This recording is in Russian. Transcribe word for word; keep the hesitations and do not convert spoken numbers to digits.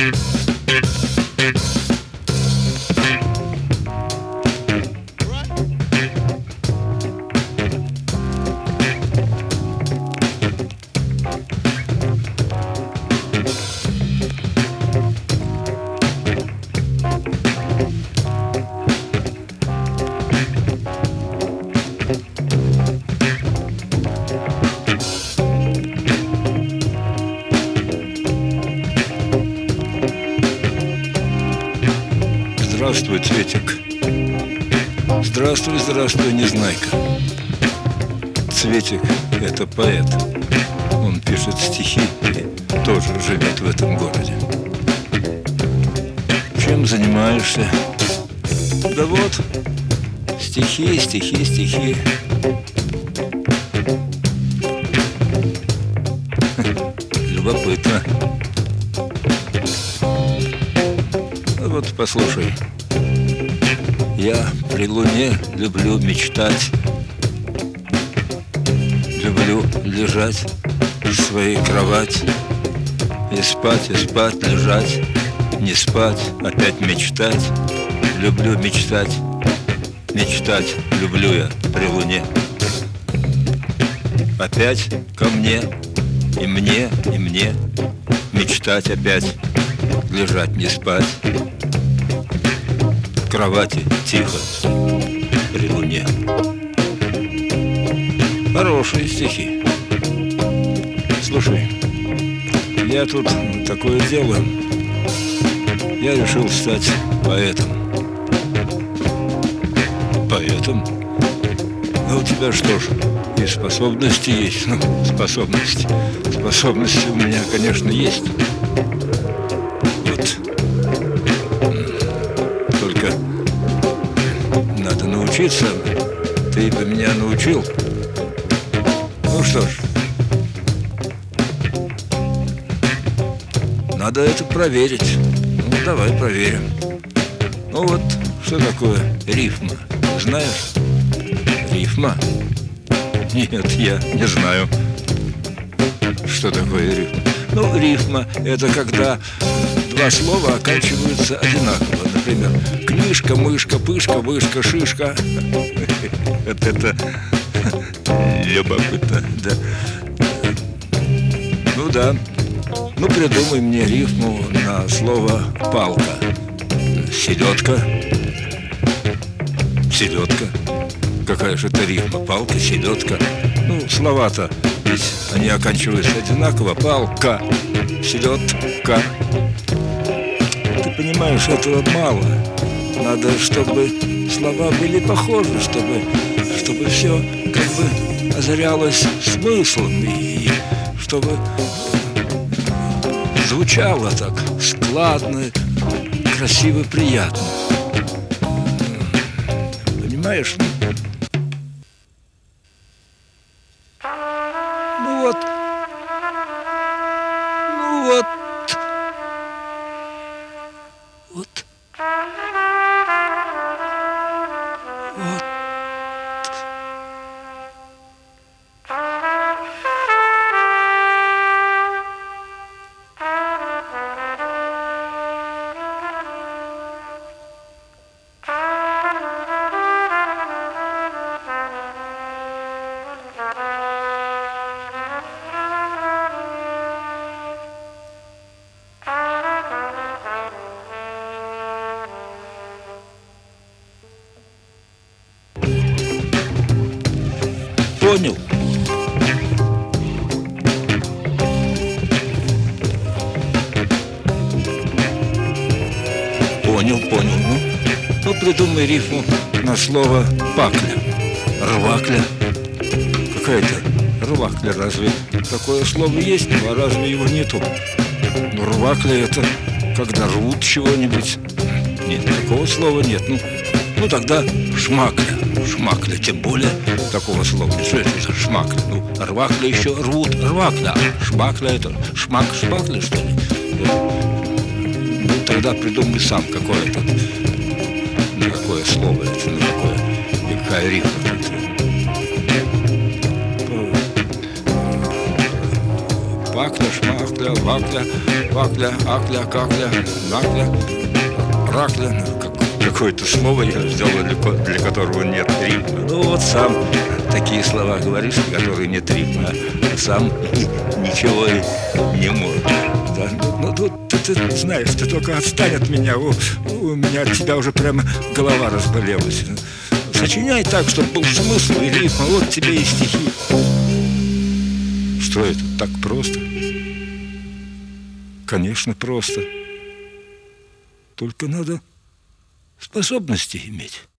Здравствуй, Цветик. Здравствуй, здравствуй, Незнайка. Цветик – это поэт. Он пишет стихи и тоже живет в этом городе. Чем занимаешься? Да вот, стихи, стихи, стихи. Любопытно. Вот послушай. Я при луне люблю мечтать, люблю лежать в своей кровати, и спать, и спать, лежать, не спать, опять мечтать. Люблю мечтать, мечтать люблю я при луне. Опять ко мне, и мне, и мне мечтать опять, лежать, не спать. В кровати тихо при луне. Хорошие стихи. Слушай, я тут такое дело. Я решил стать поэтом. Поэтом? Ну, у тебя что ж, и способности есть. Ну, способности. Способности у меня, конечно, есть. Вот. Только надо научиться. Ты бы меня научил. Ну что ж, надо это проверить. Ну, давай проверим. Ну вот, что такое рифма? Знаешь? Рифма? Нет, я не знаю, что такое рифма. Ну, рифма – это когда два слова оканчиваются одинаково. Например, книжка, мышка, пышка, вышка, шишка. Вот это любопытно, да. Ну да. Ну, придумай мне рифму на слово «палка». Селедка. Селедка. Какая же это рифма? Палка, селедка. Ну, слова-то ведь они оканчиваются одинаково. Палка, селедка. Ты понимаешь, этого мало. Надо, чтобы слова были похожи, чтобы, чтобы все как бы озарялось смыслом и чтобы звучало так складно, красиво, приятно. Понимаешь? Ну вот. Ну вот. Вот. Вот. Понял? Понял, понял. Ну, ну придумай рифму на слово «пакля». Рвакля. Какая-то рвакля, разве такое слово есть? Ну, а разве его нету? Ну, рвакля — это когда рвут чего-нибудь. Нет, такого слова нет. Ну, ну тогда шмакля. Шмакля, тем более такого слова. Что это за шмакля? Ну, рвакля еще рвут, рвакля. А шмакля — это шмак, шмакля, что ли? Ну, тогда придумай сам, какое это, на какое слово это, на какое, и какая рифма. макля, шмакля, вакля, вакля, акля, какля, накля, ракля. Как, какое-то слово я взял, для, для которого нет рифма. Ну вот сам такие слова говоришь, которые нет рифма, а сам ничего и не можешь. Да? Ну тут ты, ты знаешь, ты только отстань от меня, у, у меня от тебя уже прямо голова разболелась. Сочиняй так, чтобы был смысл и рифма, вот тебе и стихи. Что это, так просто? Конечно, просто. Только надо способности иметь.